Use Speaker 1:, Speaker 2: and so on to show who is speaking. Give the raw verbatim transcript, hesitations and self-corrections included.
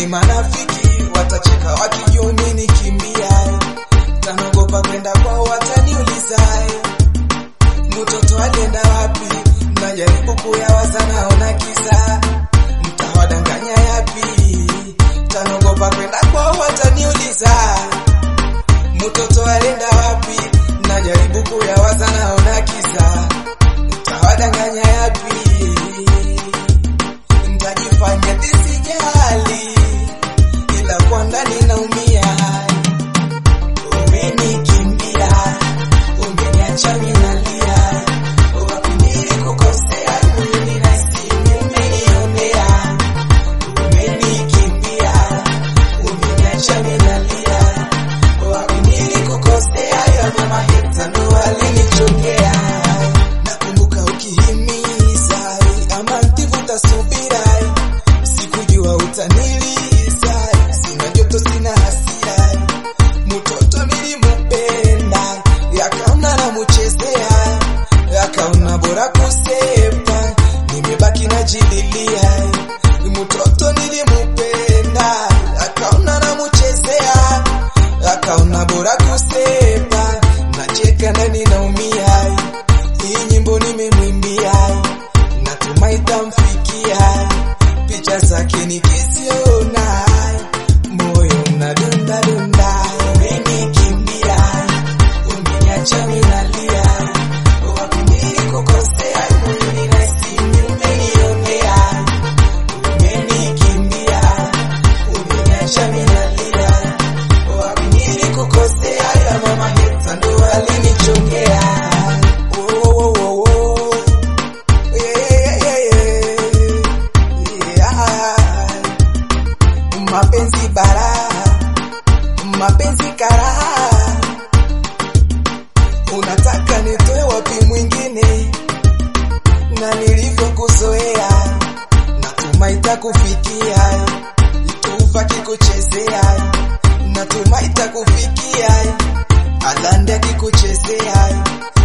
Speaker 1: Kweli marafiki watacheka wakijua mimi nikimbia. Tanogopa kwenda kwao wataniuliza, mtoto alienda wapi? Najaribu kuyawaza naona kisa, mtawadanganya yapi? Tanogopa kwenda kwao wataniuliza, mtoto alienda wapi? Najaribu kuyawaza naona kisa, mtawadanganya yapi? Nitajifanya tisijali, ila kwa ndani naumia. Umenikimbia, umeniacha mimi nalia, wapi nilikukosea? Mimi nahisi umenionea. Umenikimbia, umeniacha mimi nalia, wapi nilikukosea? Ya mama hita ndo alinichongea. Nakumbuka ukihimiza ama ntivuta subira, sikujua utaniliza, sina joto sina hasira. Mtoto nilimupenda, yakaona namuchezea, yakaona bora kusepa, nimebaki najililia. Mtoto nilimupenda, yakaona namuchezea, yakaona bora kusepa, nacheka na ninaumia. Hii nyimbo nimemwimbia, natumai tamfikia, picha zake nikiziona, moyo unadunda dunda. Umenikimbia, umeniacha mimi nalia, wapi nilikukosea? Mimi nahisi umenionea. Umenikimbia, umeniacha mimi nalia, wapi nilikukosea? Ya mama hita ndo alinichongea. Oh, oh, oh, oh. Yeah, yeah, yeah, yeah. Mapenzi bara, mapenzi karaha, unataka nitoe wapi mwingine na nilivyokuzoea? Natumai takufikia, itufa kikuchezea, natumai takufikia, alande akikuchezea,